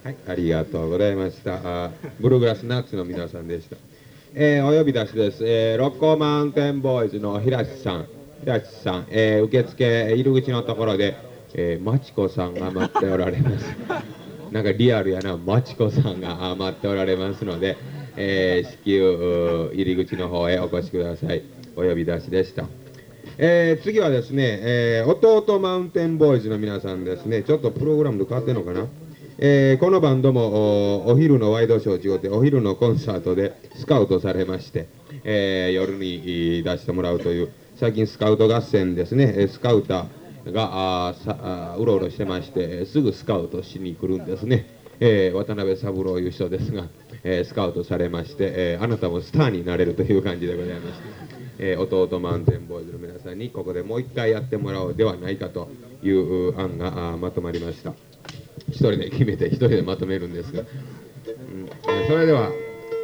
はい、ありがとうございました。ブルーグラスナッツの皆さんでした。お呼び出しです。ロッコーマウンテンボーイズの平地さん、受付入り口のところで、マチコさんが待っておられます。なんかリアルやな、マチコさんが待っておられますので、至急入り口の方へお越しください。お呼び出しでした。次はですね、弟マウンテンボーイズの皆さんですね。ちょっとプログラムと変わってんのかな。このバンドもお昼のワイドショー違ってお昼のコンサートでスカウトされまして、夜に出してもらうという最近スカウト合戦ですね。スカウターがうろうろしてましてすぐスカウトしに来るんですね。渡辺三郎いう人ですが、スカウトされまして、あなたもスターになれるという感じでございます。弟マウンテンボーイズの皆さんにここでもう一回やってもらおうではないかという案がまとまりました。一人で決めて一人でまとめるんですが、それでは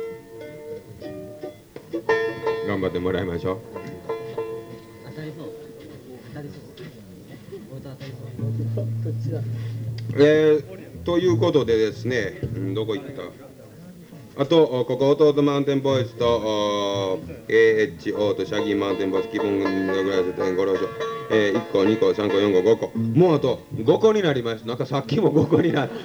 頑張ってもらいましょう。当たりそう。当たりそう。ということでですね、どこ行ったあと、ここ弟マウンテンボーイズと AHO とシャギーマウンテンボーイズ、気分のぐらいでご了承。1個、2個、3個、4個、5個。もうあと5個になりました。なんかさっきも5個になって。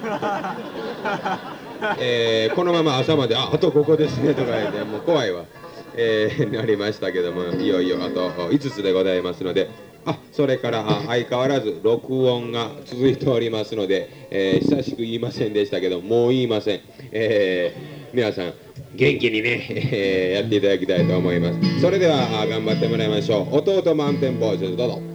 このまま朝まで、あと5個ですねとか言って、もう怖いわ。なりましたけども、いよいよあと5つでございますので、それから相変わらず録音が続いておりますので、久しく言いませんでしたけど、もう言いません。皆さん元気にね、やっていただきたいと思います。それでは頑張ってもらいましょう。弟マウンテンボーイズ、どうぞ。